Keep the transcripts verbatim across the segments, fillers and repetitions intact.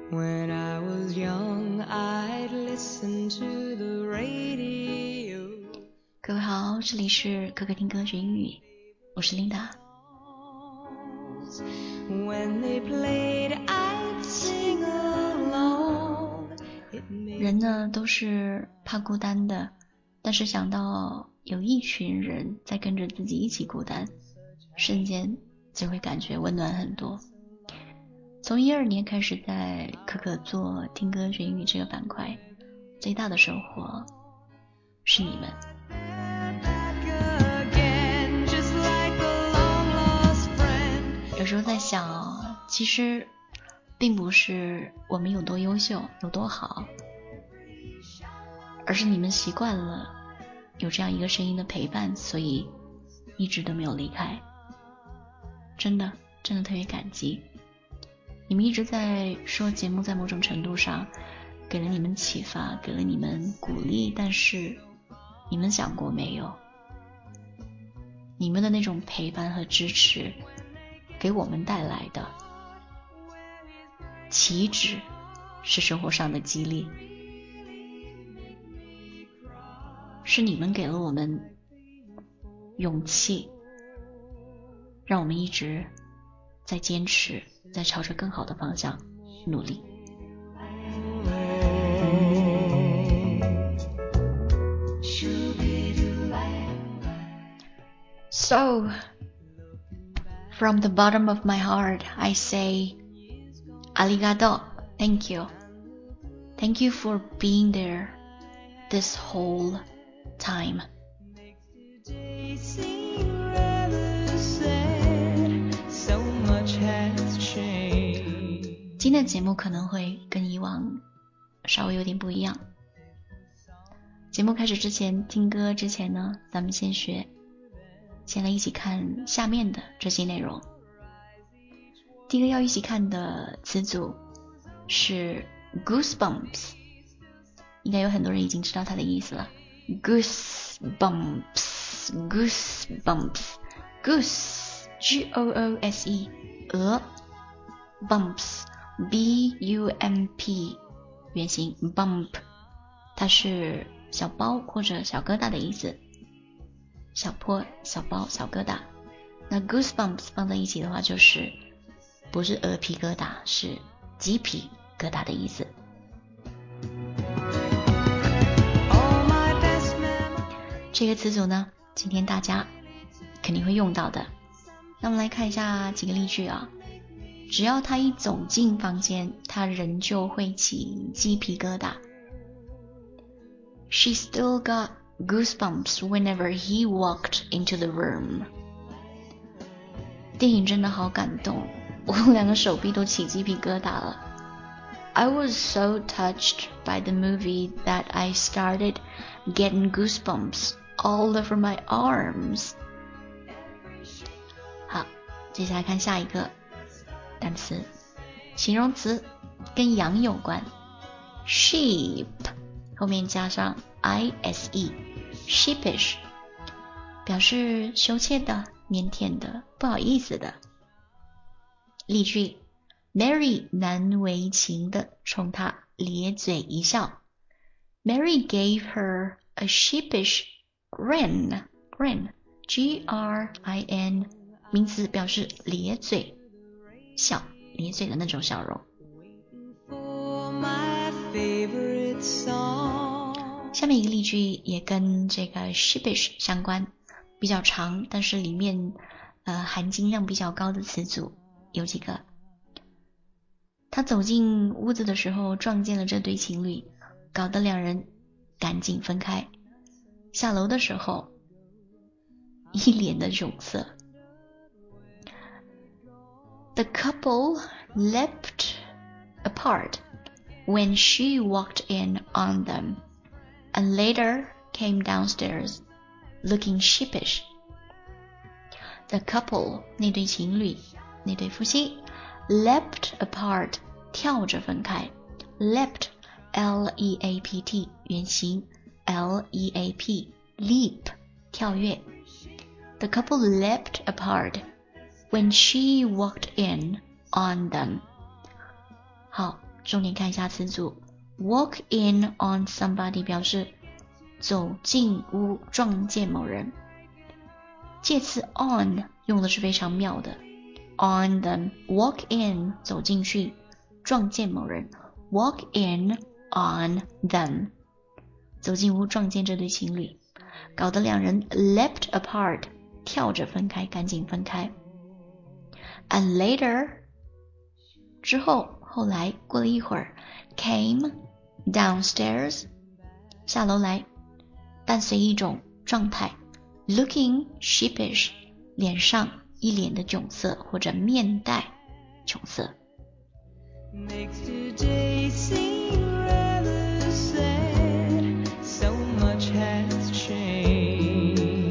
When I was young, I'd listen to the radio. 各位好，这里是可可听歌学英语，我是 Linda。 When they played, I'd sing along. 人呢都是怕孤单的，但是想到有一群人在跟着自己一起孤单，瞬间就会感觉温暖很多。从一二年开始在可可做听歌学英语这个板块，最大的收获是你们。有时候在想，其实并不是我们有多优秀有多好，而是你们习惯了有这样一个声音的陪伴，所以一直都没有离开。真的真的特别感激你们，一直在说节目在某种程度上给了你们启发，给了你们鼓励，但是你们想过没有，你们的那种陪伴和支持给我们带来的岂止是生活上的激励，是你们给了我们勇气，让我们一直在坚持，在朝着更好的方向努力。So, from the bottom of my heart, I say, arigato, thank you. Thank you for being there this whole time. 今天的节目可能会跟以往稍微有点不一样。节目开始之前，听歌之前呢，咱们先学，先来一起看下面的这些内容。第一个要一起看的词组是 goosebumps， 应该有很多人已经知道它的意思了。 goosebumps goosebumps goose G O O S E 鹅， bumps B U M P 原型 bump， 它是小包或者小疙瘩的意思，小坡小包小疙瘩。那 goosebumps 放在一起的话，就是不是鹅皮疙瘩，是鸡皮疙瘩的意思。这个词组呢，今天大家肯定会用到的。那我们来看一下几个例句啊。只要他一走进房间，他仍旧会起鸡皮疙瘩。 She still got goosebumps whenever he walked into the room. 电影真的好感动，我两个手臂都起鸡皮疙瘩了。 I was so touched by the movie that I started getting goosebumps all over my arms. 好，接下来看下一个单词，形容词跟羊有关， sheep 后面加上 I S E sheepish， 表示羞怯的、腼腆的、不好意思的。例句， Mary 难为情地冲他咧嘴一笑， Mary gave her a sheepish grin grin G R I N 名词，表示咧嘴笑，咧嘴的那种笑容。下面一个例句也跟这个 sheepish 相关，比较长，但是里面呃含金量比较高的词组有几个。他走进屋子的时候撞见了这对情侣，搞得两人赶紧分开。下楼的时候一脸的窘色。The couple leapt apart when she walked in on them, and later came downstairs, looking sheepish. The couple 那对情侣，那对夫妻 leapt apart 跳着分开， leapt L E A P T 原型 L E A P leap 跳跃。The couple leapt apart when she walked in on them. 好， 重点看一下词组 walk in on somebody 表示走进屋撞见某人，介词 on 用的是非常妙的， on them walk in 走进去撞见某人， walk in on them 走进屋撞见这对情侣，搞得两人 leapt apart 跳着分开，赶紧分开。 And later 之后后来过了一会儿 came downstairs 下楼来，伴随一种状态 looking sheepish 脸上一脸的窘色或者面带窘色。 Makes today seem rather sad, so much has changed.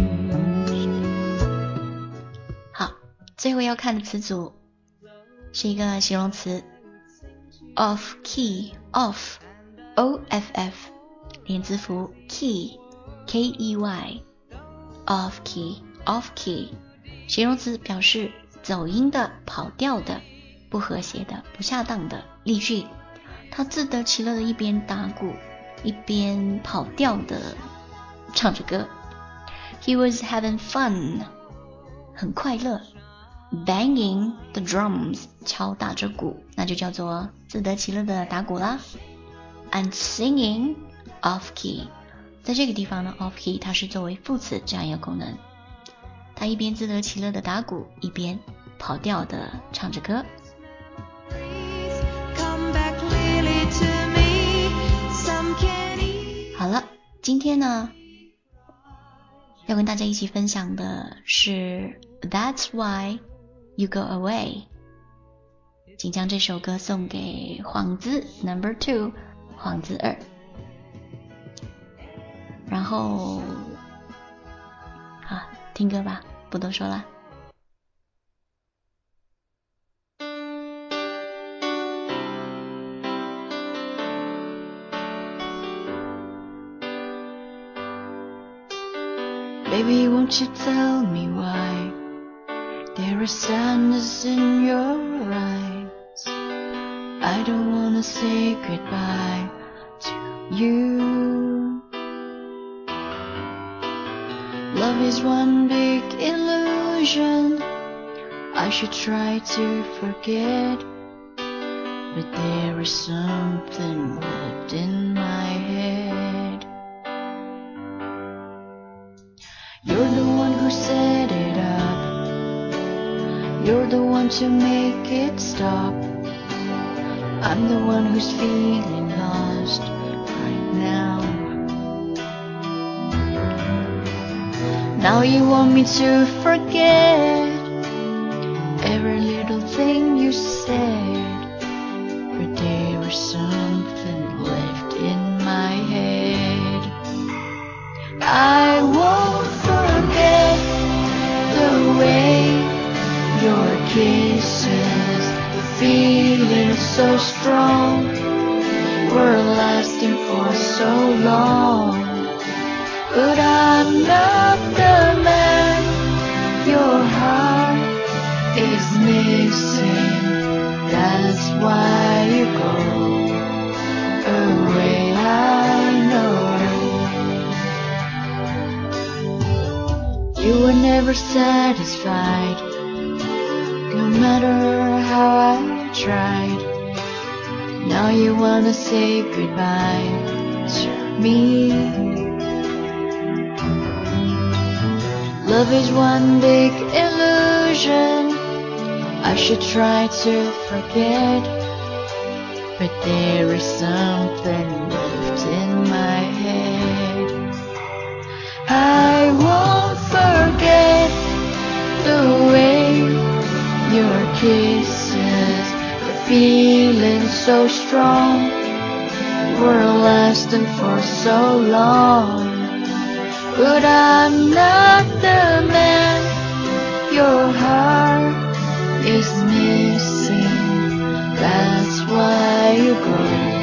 好，最后要看的词组是一个形容词 off key off O F F 连字符 key K E Y off key off key 形容词表示走音的跑调的不和谐的不恰当的。例句，他自得其乐的一边打鼓一边跑调的唱着歌。 He was having fun 很快乐， banging the drums 敲打着鼓，那就叫做自得其乐的打鼓啦。 And singing off key 在这个地方呢 off key 它是作为副词这样一个功能，他一边自得其乐的打鼓一边跑调的唱着歌。好了，今天呢要跟大家一起分享的是 That's Why You Go Away， 请将这首歌送给幌子 number two 幌子二，然后好听歌吧，不多说了。 Baby, won't you tell me why there is sadness in your eyes? I don't wanna say goodbye to you. Love is one big illusion I should try to forget, but there is something left in my head. You're the one who set it up, you're the one to make it stop. I'm the one who's feeling lost right now. Now you want me to forget every little thing you said, but there is something left in my head. I won't forget the way your kisses, the feeling so strong, were lasting for so long. But I'm not the man your heart is missing. That's why you go away, I know. You were never satisfied, no matter how I tried. Now you wanna say goodbye to me. Love is one big illusion I should try to forget, but there is something left in my head. I won't forget the way your kisses, the feeling so strong, were lasting for so long. But I'm not the man your heart is missing. That's why you go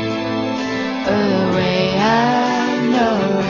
away, I know.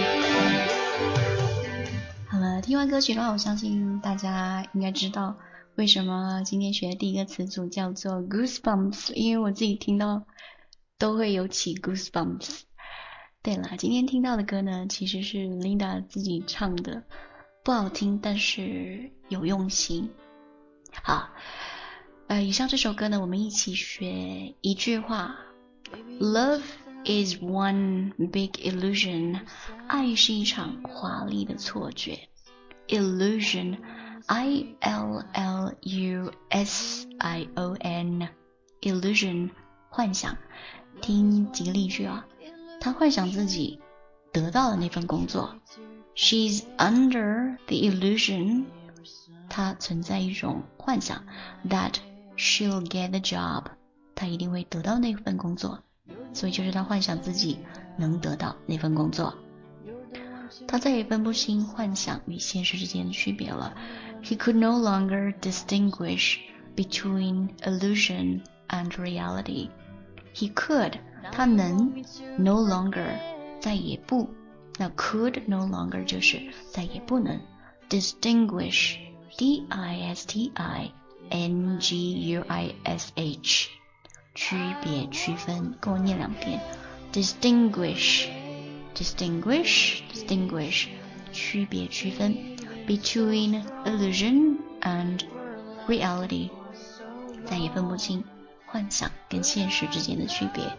好了，听完歌曲的话，我相信大家应该知道为什么今天学的第一个词组叫做 goosebumps？ 因为我自己听到都会有起 goosebumps。对了，今天听到的歌呢，其实是 Linda 自己唱的，不好听，但是有用心。好，呃，以上这首歌呢，我们一起学一句话 ：Love is one big illusion。爱是一场华丽的错觉。Illusion。I L L U S I O N Illusion 幻想。听几个例句啊，他幻想自己得到了那份工作。She's under the illusion， 她存在一种幻想 that she'll get the job， 她一定会得到那份工作，所以就是她幻想自己能得到那份工作。他再也分不清幻想与现实之间的区别了。He could no longer distinguish between illusion and reality. He could， 他能 no longer 再也不，那 could no longer 就是再也不能 distinguish D I S T I N G U I S H 区别区分，跟我念两遍 distinguish distinguish distinguish 区别区分 between illusion and reality 再也分不清幻想跟现实之间的区别。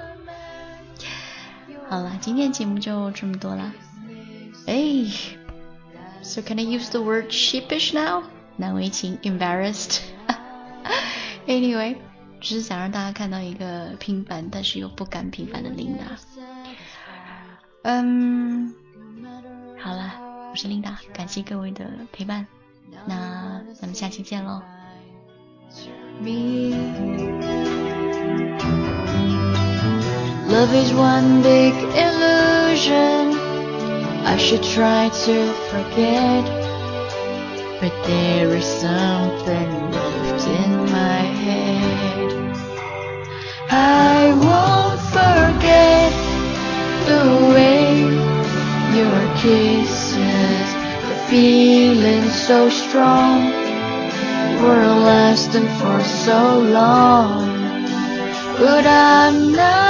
好了，今天的节目就这么多啦。哎 So can I use the word sheepish now? 难为情 embarrassed Anyway 只是想让大家看到一个平凡但是又不甘平凡的Linda。嗯，好了，我是Linda，感谢各位的陪伴，那咱们下期见咯。 Love is one big illusion I should try to forget, but there is something left in my head. I won't forget the way your kisses, the feeling so strong, were lasting for so long, but I'm not